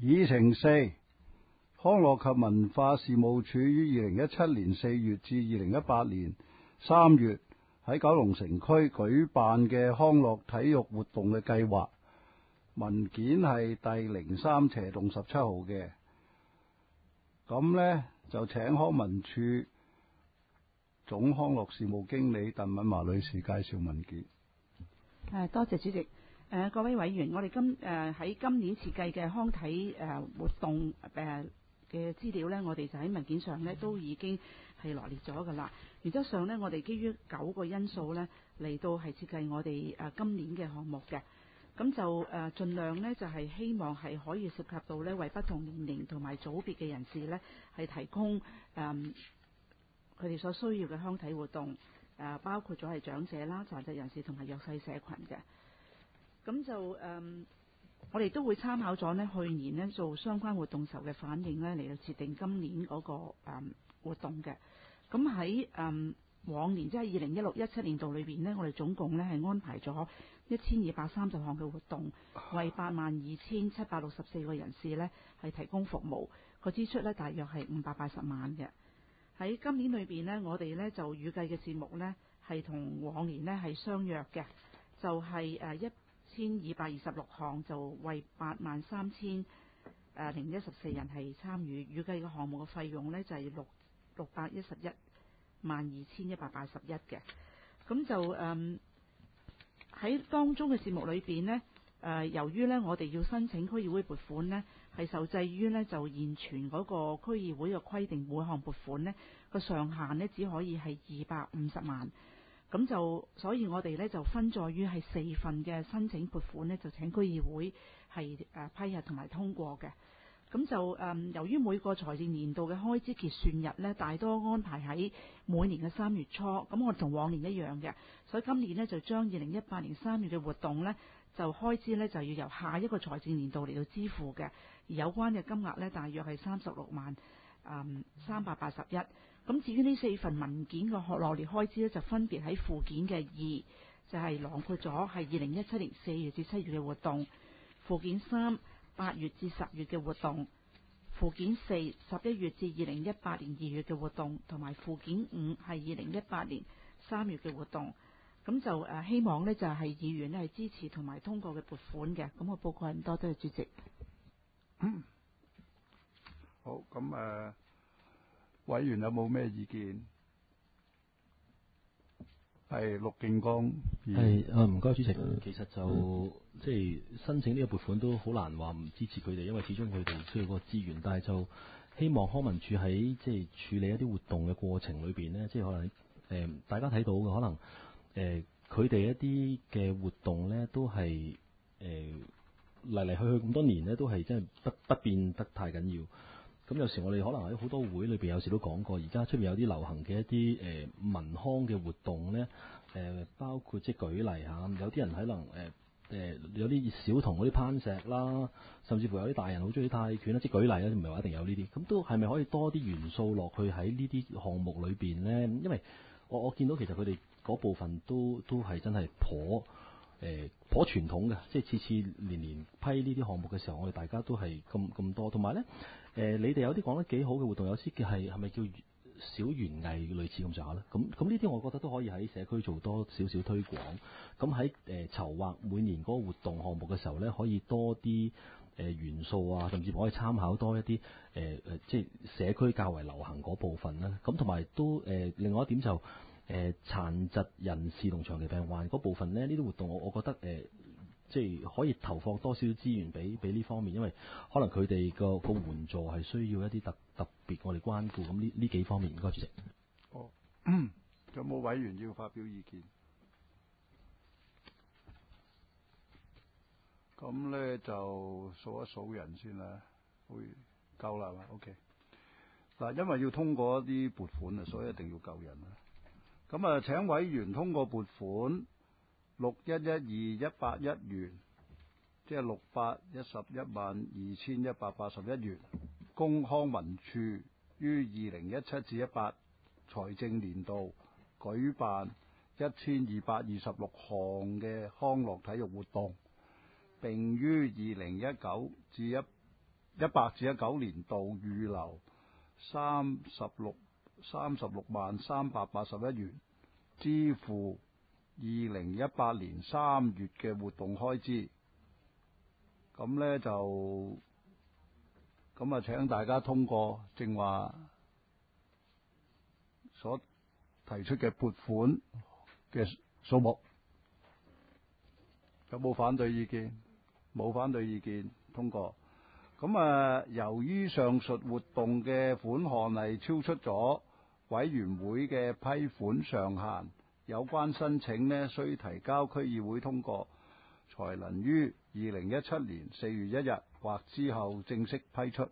議程4，康樂及文化事務署於2017年4月至2018年3月喺九龍城區舉辦嘅康樂體育活動嘅計劃，文件係第03/17號嘅。咁呢，就請康文署總康樂事務經理鄧敏華女士介紹文件。 多謝主席。各位委員，我哋喺今年設計嘅康體活動嘅資料呢，我哋就喺文件上呢都已經係羅列咗㗎啦。原則上呢，我哋基於9個因素呢嚟到係設計我哋今年嘅項目嘅。咁就盡量呢，就係希望係可以涉及到呢為不同年齡同埋組別嘅人士呢係提供佢哋所需要嘅康體活動，包括咗係長者啦、殘疾人士同埋弱勢社群嘅。咁就我哋都會參考咗呢去年呢做相關活動時候嘅反應呢嚟到設定今年嗰個活動嘅。咁喺往年即係2016-17年度裏邊呢，我哋總共呢係安排咗1230項嘅活動，為82764個人士呢係提供服務，個支出呢大約係580萬嘅。喺今年裏邊呢，我哋呢就預計嘅節目呢係同往年呢係相若嘅，就係1226項，就為83014人係參與，預計嘅項目嘅費用呢就係6112181嘅。咁就喺當中嘅節目裏邊呢，由於呢我哋要申請區議會撥款呢，係受制於呢就現存嗰個區議會嘅規定，每項撥款呢個上限呢只可以係250萬。咁就所以我哋呢就分在於係4份嘅申請撥款呢，就請區議會係批核同埋通過嘅。咁就由於每個財政年度嘅開支結算日呢，大多安排喺每年嘅3月初，咁我哋同往年一樣嘅，所以今年呢就將2018年3月嘅活動呢，就開支呢就要由下一個財政年度嚟到支付嘅，而有關嘅金額呢，大約係363381。咁至於呢4份文件嘅羅列開支呢，就分別喺附件嘅2，就係囊括咗係2017年4月至7月嘅活動；附件3 8月至10月嘅活動；附件4 11月至2018年2月嘅活動，同埋附件5係2018年3月嘅活動。咁就希望呢，就係議員呢係支持同埋通過嘅撥款嘅。咁我報告係咁多，多謝主席。 好，咁委員有冇咩意見？係陸敬剛。 係唔該主席。其實就即係申請呢個撥款都好難話唔支持佢哋，因為始終佢哋需要個資源。但係就希望康文署喺即係處理一啲活動嘅過程裏邊呢，即係可能大家睇到嘅可能佢哋一啲嘅活動呢，都係嚟嚟去去咁多年呢，都係真係不變得太緊要。咁有時我哋可能喺好多會裏邊有時都講過，而家出面有啲流行嘅一啲文康嘅活動咧，包括即係舉例嚇，有啲人可能有啲小童嗰啲攀石啦，甚至乎有啲大人好中意泰拳啦，即係舉例啦，唔係話一定有呢啲。咁都係咪可以多啲元素落去喺呢啲項目裏邊咧？因為我見到其實佢哋嗰部分都係真係頗傳統嘅，即係次年批呢啲項目嘅時候，我哋大家都係咁多，同埋咧。你哋有啲講得幾好嘅活動，有啲嘅係咪叫小園藝類似咁上下咧？咁呢啲我覺得都可以喺社區做多少少推廣。咁喺籌劃每年嗰個活動項目嘅時候咧，可以多啲元素啊，甚至乎可以參考多一啲即係社區較為流行嗰部分啦。咁同埋都另外一點就殘疾人士同長期病患嗰部分咧，呢啲活動我覺得即係可以投放多少資源俾呢方面，因為可能佢哋個援助係需要一啲特別我哋關顧，咁呢幾方面唔該主席。 有冇委員要發表意見？咁咧就數一數人先啦，會夠啦嘛 ？OK。嗱，因為要通過一啲撥款啊，所以一定要夠人啦。咁請委員通過撥款6112181元，即係6112181元，供康文署於2017-18財政年度舉辦1226項嘅康樂體育活動，並於2019-18 18至19年度預留36萬381元，支付2018年3月嘅活動開支。咁呢就請大家通過正話所提出嘅撥款嘅數目。有冇反對意見？冇反對意見，通過。由於上述活動嘅款項係超出咗委員會嘅批款上限，有關申請呢需提交區議會通過，才能於2017年4月1日或之後正式批出。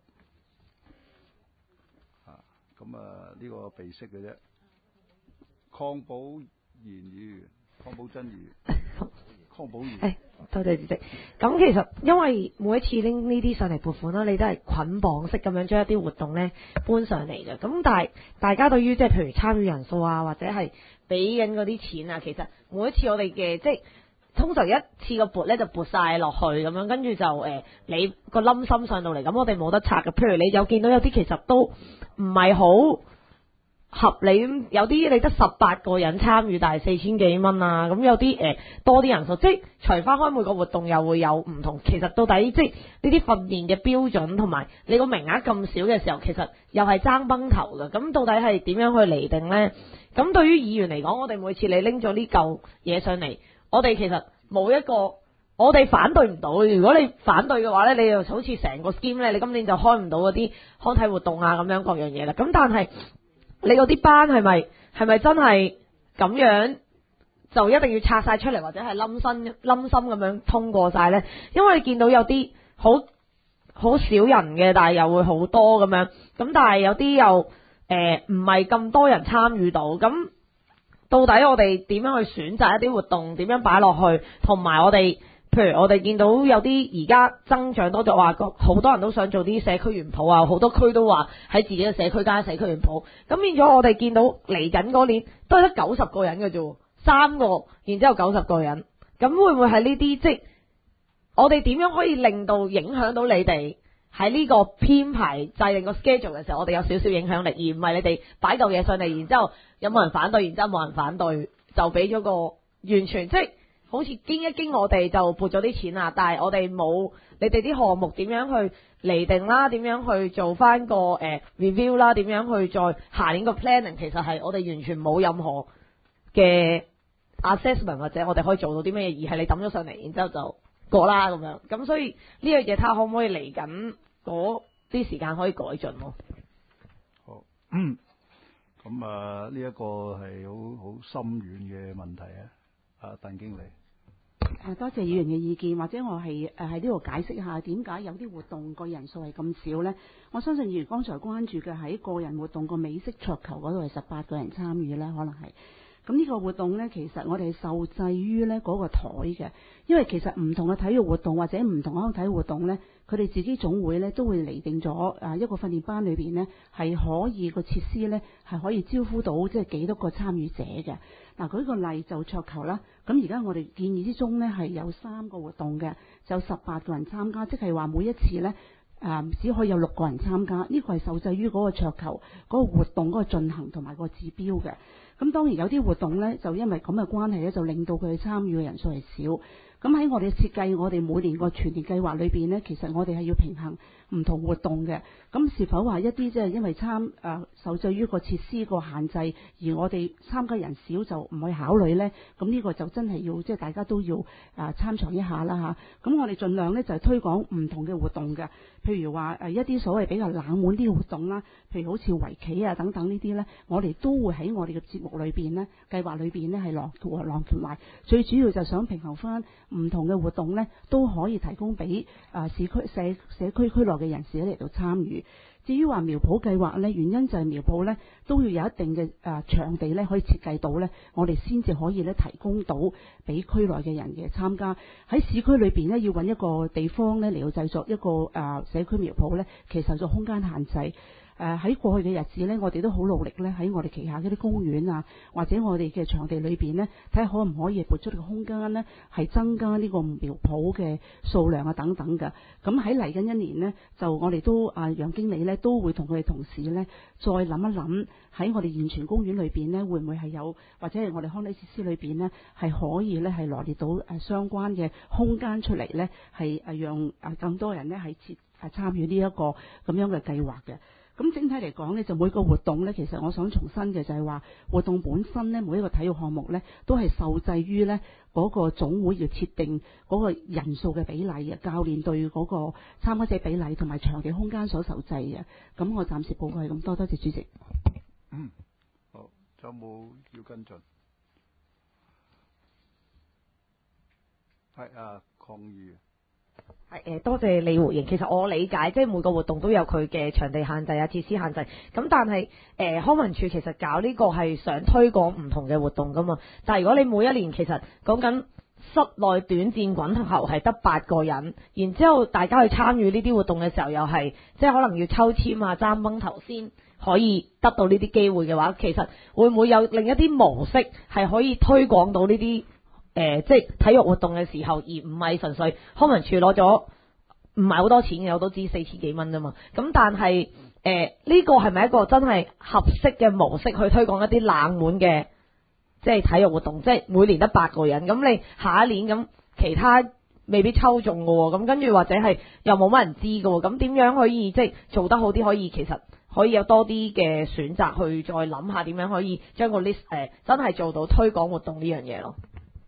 呢個備識嘅啫。鄺寶賢議員、鄺寶珍議員、鄺寶賢。 多謝主席。咁其實因為每一次拎呢啲上嚟撥款啦，你都係捆綁式咁樣將一啲活動咧搬上嚟嘅。咁但係大家對於即係譬如參與人數啊，或者係俾緊嗰啲錢啊，其實每一次我哋嘅即係通常一次個撥咧就撥晒落去咁樣，跟住就你個冧心上到嚟，咁我哋冇得拆嘅。譬如你有見到有啲其實都唔係好合理，有啲你得18個人參與，但係4000幾蚊啊，咁有啲多啲人數，即係除翻開每個活動又會有唔同。其實到底即係呢啲訓練嘅標準同埋你個名額咁少嘅時候，其實又係爭崩頭嘅。咁到底係點樣去釐定呢？咁對於議員嚟講，我哋每次你拎咗呢嚿嘢上嚟，我哋其實冇一個，我哋反對唔到。如果你反對嘅話呢，你就好似成個 scheme 咧，你今年就開唔到嗰啲康體活動啊咁樣各樣嘢啦。咁但係你嗰啲班係咪真係咁樣就一定要拆晒出嚟，或者係冧心咁樣通過晒呢？因為你見到有啲好少人嘅，但係又會好多咁樣，咁但係有啲又唔係咁多人參與到。咁到底我哋點樣去選擇一啲活動，點樣擺落去，同埋我哋譬如我哋見到有啲而家增長多咗，話好多人都想做啲社區園圃啊，好多區都話喺自己嘅社區加社區園圃。咁變咗我哋見到嚟緊嗰年都係得90個人嘅啫，3個，然之後90個人。咁會唔會係呢啲即係我哋點樣可以令到影響到你哋喺呢個編排制定個 schedule 嘅時候，我哋有少少影響力，而唔係你哋擺嚿嘢上嚟，然之後有冇人反對，然之後冇人反對就俾咗個完全即係好似經一經我哋就撥咗啲錢啦，但係我哋冇你哋啲項目點樣去釐定啦，點樣去做翻個review 啦，點樣去再下年個 planning， 其實係我哋完全冇任何嘅 assessment 或者我哋可以做到啲咩嘢，而係你抌咗上嚟，然之後就過啦咁樣。咁所以呢樣嘢睇下可唔可以嚟緊嗰啲時間可以改進咯。 好，咁呢一個係好深遠嘅問題啊，鄧經理。 多謝議員嘅意見，或者我係喺呢度解釋下點解有啲活動個人數係咁少呢？我相信議員剛才關注嘅喺個人活動個美式桌球嗰度係18個人參與呢，可能係。咁呢個活動呢，其實我哋係受制於呢嗰個台嘅，因為其實唔同嘅體育活動或者唔同嘅康體活動呢，佢哋自己總會呢都會釐定咗一個訓練班裏邊呢係可以個設施呢係可以招呼到即係幾多個參與者嘅。嗱，舉個例就桌球啦，咁而家我哋建議之中呢係有3個活動嘅，就18個人參加，即係話每一次呢只可以有6個人參加，呢個係受制於嗰個桌球嗰個活動嗰個進行同埋個指標嘅。咁當然有啲活動呢，就因為咁嘅關係呢，就令到佢哋參與嘅人數係少。咁喺我哋設計我哋每年個全年計劃裏邊呢，其實我哋係要平衡唔同活動嘅。咁是否話一啲即係因為受制於個設施個限制，而我哋參加人少就唔去考慮呢？咁呢個就真係要即係大家都要參詳一下啦嚇。咁我哋盡量呢，就係推廣唔同嘅活動嘅，譬如話一啲所謂比較冷門啲嘅活動啦，譬如好似圍棋啊等等呢啲呢，我哋都會喺我哋嘅節目裏邊呢，計劃裏邊呢係浪括埋。最主要就想平衡翻唔同嘅活動呢，都可以提供俾社區區內嘅人士嚟到參與。至於話苗圃計劃呢，原因就係苗圃呢都要有一定嘅場地呢可以設計到呢，我哋先至可以呢提供到俾區內嘅人嘅參加。喺市區裏邊呢，要揾一個地方呢嚟到製作一個社區苗圃呢，其實就空間限制。 喺過去嘅日子呢，我哋都好努力呢，喺我哋旗下嗰啲公園啊，或者我哋嘅場地裏邊呢，睇下可唔可以撥出個空間呢，係增加呢個苗圃嘅數量啊等等嘅。咁喺嚟緊一年呢，就我哋都楊經理呢都會同佢哋同事呢，再諗一諗喺我哋現存公園裏邊呢，會唔會係有或者係我哋康體設施裏邊呢，係可以呢，係羅列到相關嘅空間出嚟呢，係讓更多人呢係參與呢一個咁樣嘅計劃嘅。咁整體嚟講呢，就每個活動呢，其實我想重申嘅就係話，活動本身呢，每一個體育項目呢，都係受制於呢嗰個總會要設定嗰個人數嘅比例嘅，教練對嗰個參加者比例同埋場地空間所受制嘅。咁我暫時報告係咁多，多謝主席。 好，仲有冇要跟進？係抗議。 多謝你回應。其實我理解，即係每個活動都有佢嘅場地限制啊、設施限制。咁但係康文署其實搞呢個係想推廣唔同嘅活動噶嘛。但係如果你每一年其實講緊室內短戰滾球係得8個人，然之後大家去參與呢啲活動嘅時候，又係即係可能要抽籤啊、爭崩頭先可以得到呢啲機會嘅話，其實會唔會有另一啲模式係可以推廣到呢啲？即係體育活動嘅時候，而唔係純粹康文署攞咗唔係好多錢嘅，我都知4000幾蚊啫嘛。咁但係呢個係咪一個真係合適嘅模式去推廣一啲冷門嘅即係體育活動？即係每年得8個人，咁你下一年咁其他未必抽中嘅喎，咁跟住或者係又冇乜人知嘅喎，咁點樣可以即係做得好啲？可以其實可以有多啲嘅選擇去再諗下點樣可以將個 list 真係做到推廣活動呢樣嘢咯。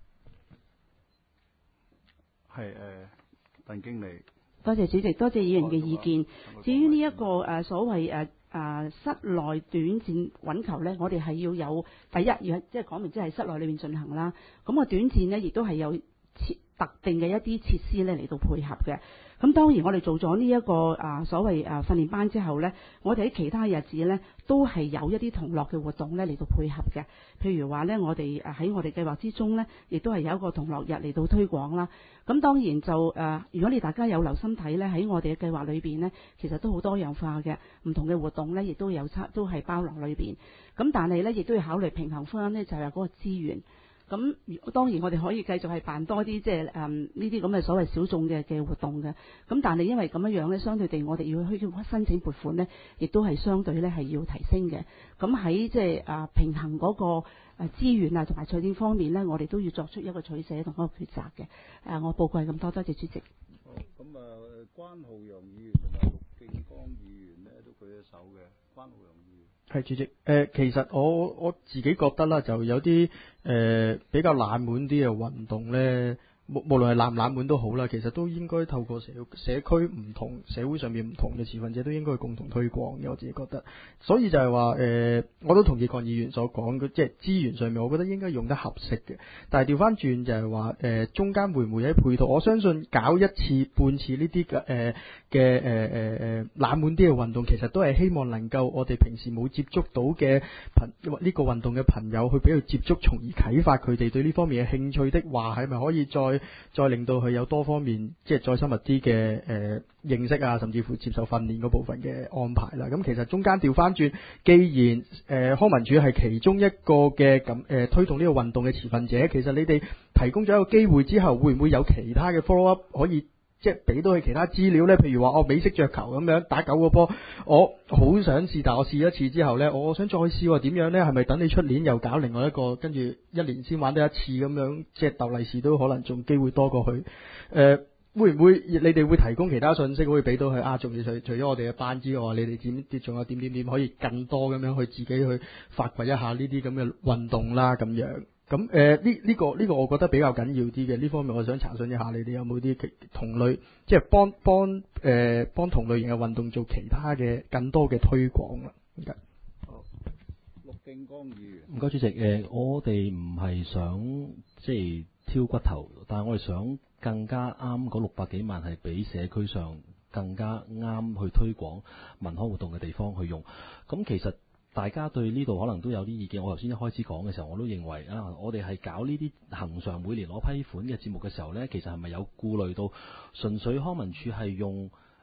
係鄧經理， 多謝主席，多謝議員嘅意見。至於呢一個所謂室內短戰滾球呢，我哋係要有第一要即係講明，即係室內裏面進行啦。咁個短戰呢，亦都係有特定嘅一啲設施呢嚟到配合嘅。咁當然我哋做咗呢一個所謂訓練班之後呢，我哋喺其他日子呢都係有一啲同樂嘅活動呢嚟到配合嘅。譬如話呢，我哋喺我哋計劃之中呢，亦都係有一個同樂日嚟到推廣啦。咁當然就如果你大家有留心睇呢，喺我哋嘅計劃裏邊呢，其實都好多樣化嘅，唔同嘅活動呢，亦都有都係包羅裏邊。咁但係呢，亦都要考慮平衡翻呢，就係嗰個資源。咁當然我哋可以繼續係辦多啲即係呢啲咁嘅所謂小眾嘅活動嘅。咁但係因為咁樣呢，相對地我哋要去申請撥款呢，亦都係相對呢係要提升嘅。咁喺即係平衡嗰個資源啊同埋財政方面呢，我哋都要作出一個取捨同一個抉擇嘅。我報告係咁多，多謝主席。 好，咁關浩洋議員同埋陸敬剛議員呢都舉咗手嘅。關浩洋議員。 係主席，其實我自己覺得啦，就有啲比較冷門啲嘅運動咧，無論係冷唔冷門都好啦，其實都應該透過社區唔同社會上面唔同嘅持份者都應該去共同推廣嘅，我自己覺得。所以就係話我都同意鄺議員所講嘅，即係資源上面，我覺得應該用得合適嘅。但係調翻轉就係話中間會唔會喺配套？我相信搞一次半次呢啲嘅冷門啲嘅運動，其實都係希望能夠我哋平時冇接觸到嘅呢個運動嘅朋友去俾佢接觸，從而啟發佢哋對呢方面嘅興趣的話，係咪可以再令到佢有多方面即係再深入啲嘅認識啊，甚至乎接受訓練嗰部分嘅安排啦。咁其實中間調翻轉，既然康文署係其中一個嘅推動呢個運動嘅持份者，其實你哋提供咗一個機會之後，會唔會有其他嘅 follow up 可以即係俾到佢其他資料呢？譬如話美式桌球咁樣打9個波，我好想試，但我試一次之後呢，我想再試點樣呢？係咪等你出年又搞另外一個，跟住一年先玩得一次咁樣，即係鬥利是都可能仲機會多過去？會唔會你哋會提供其他信息可以俾到佢啊？仲要除咗我哋嘅班之外，你哋仲有點可以更多咁樣去自己去發掘一下呢啲咁嘅運動啦咁樣。咁呢個我覺得比較緊要啲嘅，呢方面我想查詢一下，你哋有冇啲同類，即係幫同類型嘅運動做其他嘅更多嘅推廣啦。 好，陸敬剛議員。 唔該主席，我哋唔係想即係挑骨頭，但係我哋想更加啱嗰600幾萬係俾社區上更加啱去推廣文康活動嘅地方去用。咁其實大家對呢度可能都有啲意見，我頭先一開始講嘅時候，我都認為我哋係搞呢啲恆常每年攞批款嘅節目嘅時候呢，其實係咪有顧慮到純粹康文署係用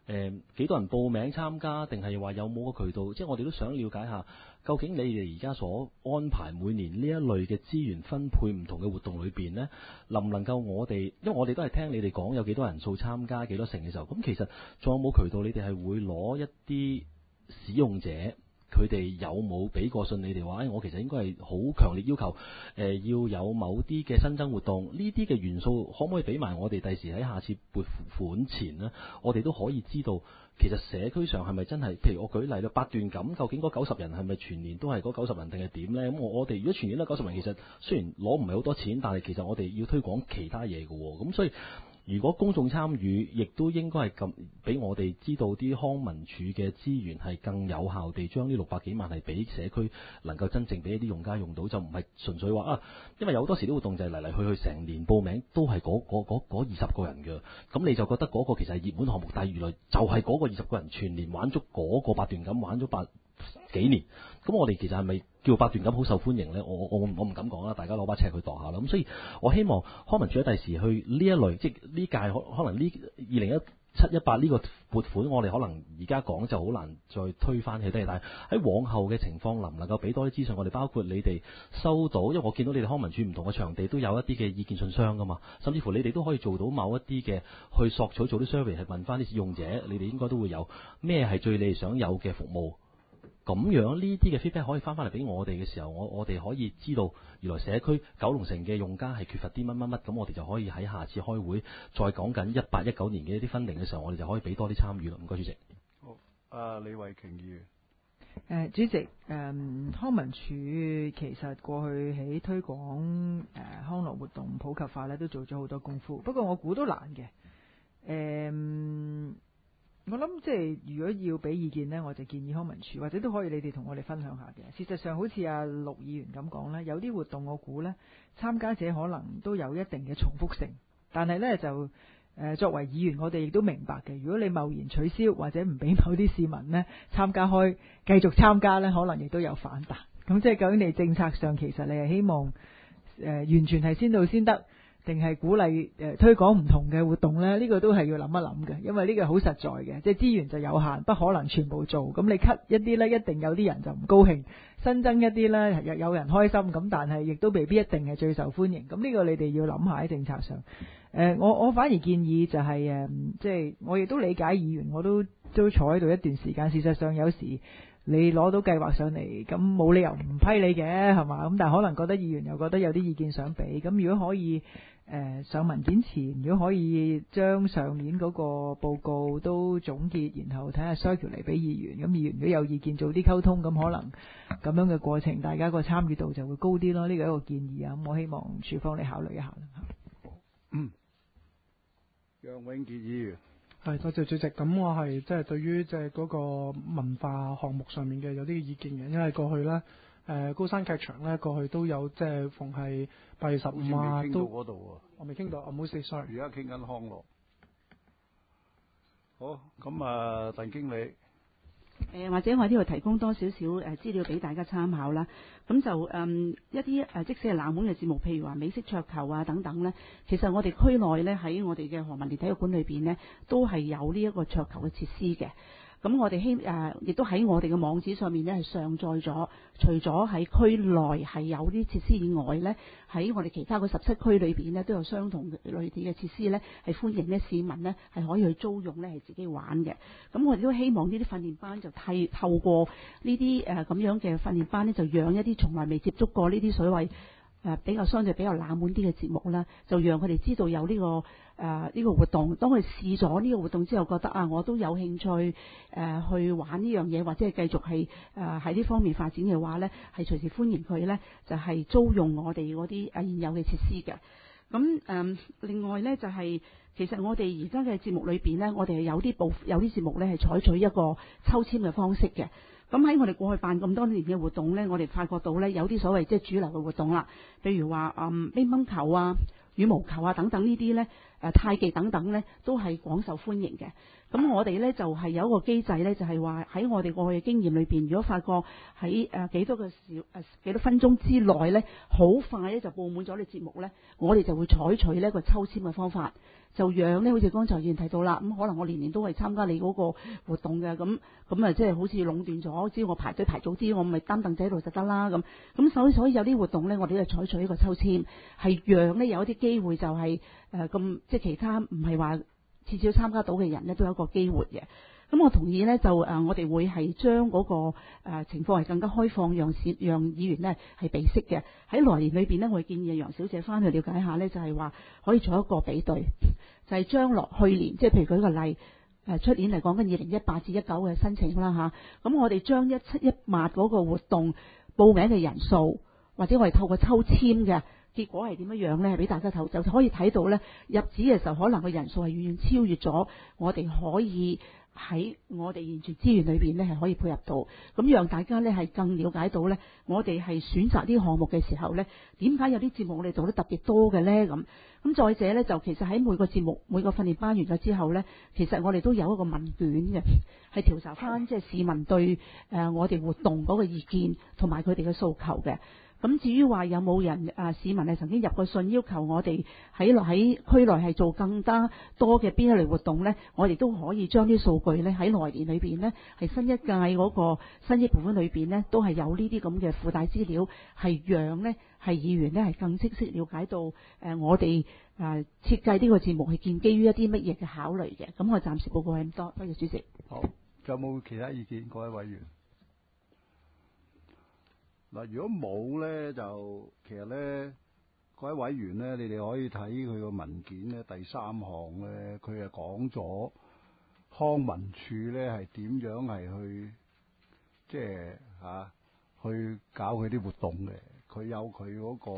幾多人報名參加，定係話有冇個渠道？即係我哋都想了解下，究竟你哋而家所安排每年呢一類嘅資源分配唔同嘅活動裏邊呢，能唔能夠我哋，因為我哋都係聽你哋講有幾多人數參加幾多成嘅時候，咁其實仲有冇渠道？你哋係會攞一啲使用者，佢哋有冇俾過信你哋話，我其實應該係好強烈要求，要有某啲嘅新增活動，呢啲嘅元素可唔可以俾埋我哋第時喺下次撥款前呢？我哋都可以知道，其實社區上係咪真係，譬如我舉例啦，八段錦究竟嗰90人係咪全年都係嗰90人定係點呢？咁我哋如果全年都90人，其實雖然攞唔係好多錢，但係其實我哋要推廣其他嘢嘅喎，咁所以。如果公眾參與，亦都應該係咁俾我哋知道啲康文署嘅資源係更有效地將呢600幾萬係俾社區能夠真正俾一啲用家用到，就唔係純粹話啊，因為有好多時啲活動就係嚟嚟去去成年報名都係嗰20個人嘅，咁你就覺得嗰個其實係熱門項目，但係原來就係嗰個20個人全年玩足嗰個八段錦玩咗幾年，咁我哋其實係咪叫八段錦好受歡迎呢？我唔敢講啦，大家攞把尺去度下啦。咁所以我希望康文署喺第時去呢一類，即係呢屆可能呢2017-18呢個撥款，我哋可能而家講就好難再推翻起低，但係喺往後嘅情況，能唔能夠俾多啲資訊我哋？包括你哋收到，因為我見到你哋康文署唔同嘅場地都有一啲嘅意見信箱噶嘛，甚至乎你哋都可以做到某一啲嘅去索取做啲 survey， 係問翻啲使用者，你哋應該都會有咩係最你哋想有嘅服務。咁樣呢啲嘅 feedback 可以翻嚟俾我哋嘅時候，我哋可以知道原來社區九龍城嘅用家係缺乏啲乜乜乜，咁我哋就可以喺下次開會再講緊18-19年嘅一啲分齡嘅時候，我哋就可以俾多啲參與啦。唔該，主席。 好，李慧瓊議員。 主席，康文署其實過去喺推廣康樂活動普及化咧，都做咗好多功夫。不過我估都難嘅。我諗即係如果要俾意見呢，我就建議康文署或者都可以你哋同我哋分享下嘅。事實上，好似阿陸議員咁講呢，有啲活動我估呢，參加者可能都有一定嘅重複性，但係呢，就作為議員，我哋亦都明白嘅。如果你貿然取消或者唔俾某啲市民呢參加開，繼續參加呢，可能亦都有反彈。咁即係究竟你政策上其實你係希望完全係先到先得，定係鼓勵推廣唔同嘅活動呢？呢個都係要諗一諗嘅，因為呢個好實在嘅，即係資源就有限，不可能全部做。咁你 cut 一啲呢，一定有啲人就唔高興；新增一啲呢，有人開心。咁但係亦都未必一定係最受歡迎。咁呢個你哋要諗下喺政策上。我反而建議就係即係我亦都理解議員，我都坐喺度一段時間。事實上有時你攞到計劃上嚟，咁冇理由唔批你嘅，係嘛？咁但係可能覺得議員又覺得有啲意見想俾。咁如果可以上文件前，如果可以將上年嗰個報告都總結，然後睇下 circulate 嚟俾議員。咁議員如果有意見早啲溝通，咁可能咁樣嘅過程，大家個參與度就會高啲咯。呢個係一個建議啊。咁我希望署方你考慮一下啦。 楊永杰議員。 係，多謝主席。咁我係即係對於即係嗰個文化項目上面嘅有啲意見嘅，因為過去咧高山劇場咧過去都有即係逢係8月15啊都嗰度我未傾到，我唔好意思 sorry。 而家傾緊康樂。好，咁啊，鄧經理。 或者我喺呢度提供多少少資料俾大家參考啦。咁就一啲即使係冷門嘅節目，譬如話美式桌球啊等等呢，其實我哋區內呢，喺我哋嘅何文田體育館裏邊呢，都係有呢一個桌球嘅設施嘅。咁我哋亦都喺我哋嘅網址上面呢係上載咗，除咗喺區內係有啲設施以外呢，喺我哋其他嘅17區裏邊呢，都有相同類似嘅設施呢，係歡迎呢市民呢係可以去租用呢，係自己玩嘅。咁我哋都希望呢啲訓練班就透過呢啲咁樣嘅訓練班呢，就讓一啲從來未接觸過呢啲所謂相對比較冷門啲嘅節目啦，就讓佢哋知道有呢個活動。當佢試咗呢個活動之後，覺得我都有興趣去玩呢樣嘢，或者係繼續係喺呢方面發展嘅話呢，係隨時歡迎佢呢，就係租用我哋嗰啲現有嘅設施嘅。咁另外呢，就係其實我哋而家嘅節目裏邊呢，我哋係有啲節目呢係採取一個抽籤嘅方式嘅。咁喺我哋過去辦咁多年嘅活動呢，我哋發覺到呢，有啲所謂即係主流嘅活動啦，譬如話乒乓球啊、羽毛球啊等等呢啲呢， 太極等等呢，都係廣受歡迎嘅。咁我哋呢，就係有一個機制呢，就係話喺我哋過去嘅經驗裏邊，如果發覺喺幾多分鐘之內呢，好快呢就報滿咗你節目呢，我哋就會採取呢一個抽籤嘅方法，就讓呢，好似剛才議員提到啦，咁可能我年年都係參加你嗰個活動嘅，咁啊即係好似壟斷咗，只要我排隊排早啲，我咪擔凳仔喺度就得啦咁所以有啲活動呢，我哋就採取呢個抽籤，係讓呢有一啲機會就係即係其他唔係話次次參加到嘅人呢，都有一個機會嘅。咁我同意呢，就我哋會係將嗰個情況係更加開放，讓議員呢係備悉嘅。喺來年裏邊呢，我哋建議楊小姐翻去了解下呢，就係話可以做一個比對，就係將落去年，即係譬如舉個例，出年嚟講緊2018至19嘅申請啦嚇。咁我哋將1718嗰個活動報名嘅人數，或者我哋透過抽籤嘅結果係點樣呢？俾大家就可以睇到呢，入紙嘅時候可能個人數係遠遠超越咗我哋可以喺我哋現存資源裏邊呢係可以配合到，咁讓大家呢係更了解到呢，我哋係選擇呢個項目嘅時候呢，點解有啲節目我哋做得特別多嘅呢？咁再者呢，就其實喺每個節目每個訓練班完咗之後呢，其實我哋都有一個問卷嘅，係調查翻即係市民對我哋活動嗰個意見同埋佢哋嘅訴求嘅。咁至於話有冇人市民係曾經入過信要求我哋喺區內係做更加多嘅邊一類活動呢？我哋都可以將啲數據呢喺來年裏邊呢，係新一屆嗰個新益撥款裏邊呢，都係有呢啲咁嘅附帶資料，係讓呢係議員呢係更清晰了解到我哋設計呢個節目係建基於一啲乜嘢嘅考慮嘅。咁我暫時報告係咁多，多謝主席。 好，仲有冇其他意見？各位委員。嗱，如果冇咧，就其實咧，各位委員咧，你哋可以睇佢個文件咧，第3項咧，佢係講咗康文署咧係點樣係去即係去搞佢啲活動嘅，佢有佢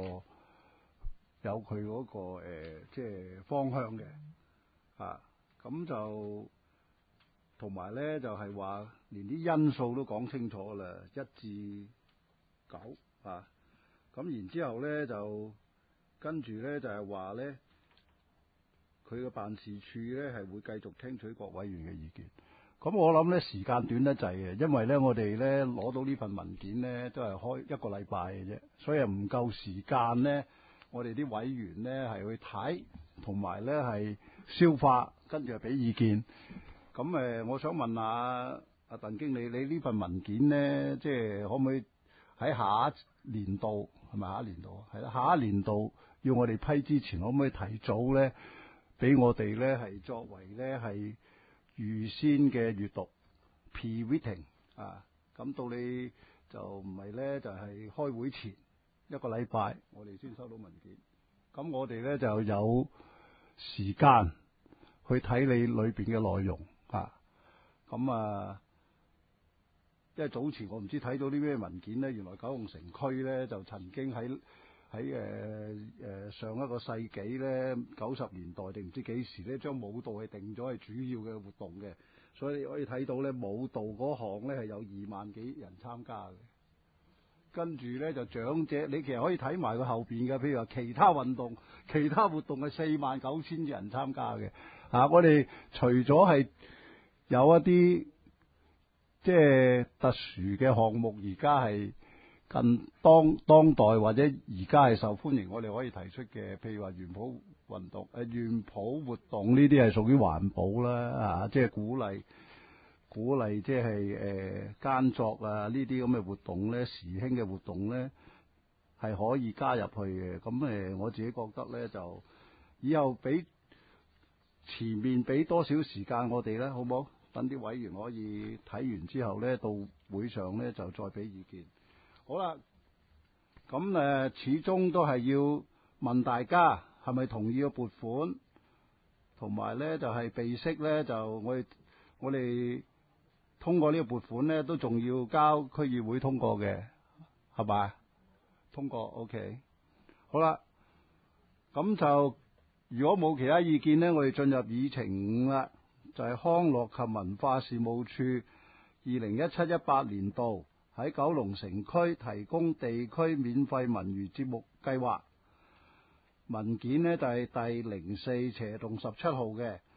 嗰個即係方向嘅咁就同埋咧就係話連啲因素都講清楚啦，1至9咁然之後咧就跟住咧就係話咧，佢嘅辦事處咧係會繼續聽取各委員嘅意見。咁我諗咧時間短得滯嘅，因為咧我哋咧攞到呢份文件咧都係開1個禮拜嘅啫，所以唔夠時間咧，我哋啲委員咧係去睇，同埋咧係消化，跟住係俾意見。咁我想問下阿鄧經理，你呢份文件咧，即係可唔可以喺下一年度，係咪下一年度啊？係啦，下一年度要我哋批之前，可唔可以提早咧，俾我哋咧係作為咧係預先嘅閱讀 pre-reading 咁到你就唔係咧，就係開會前1個禮拜，我哋先收到文件。咁我哋咧就有時間去睇你裏邊嘅內容因為早前我唔知睇到啲咩文件咧，原來九龍城區咧就曾經喺上一個世紀咧90年代定唔知幾時咧，將舞蹈係定咗係主要嘅活動嘅，所以你可以睇到咧舞蹈嗰項咧係有2萬幾人參加嘅。跟住咧就長者，你其實可以睇埋佢後邊嘅，譬如話其他運動、其他活動係49000人參加嘅。我哋除咗係有一啲即係特殊嘅項目，而家係近當代或者而家係受歡迎，我哋可以提出嘅，譬如話園圃運動、園圃活動呢啲係屬於環保啦，即係鼓勵即係耕作呢啲咁嘅活動咧，時興嘅活動咧係可以加入去嘅。咁我自己覺得咧，就以後俾前面俾多少時間我哋咧，好唔好？等啲委員可以睇完之後咧，到會上咧就再俾意見。好啦，咁始終都係要問大家係咪同意個撥款，同埋咧就係備悉咧，就我哋通過呢個撥款咧，都仲要交區議會通過嘅，係咪？通過 OK。好啦，咁就如果冇其他意見咧，我哋進入議程5啦。就係康樂及文化事務處2017-18年度喺九龍城區提供地區免費文娛節目計劃。 文件呢就係第04/17號嘅。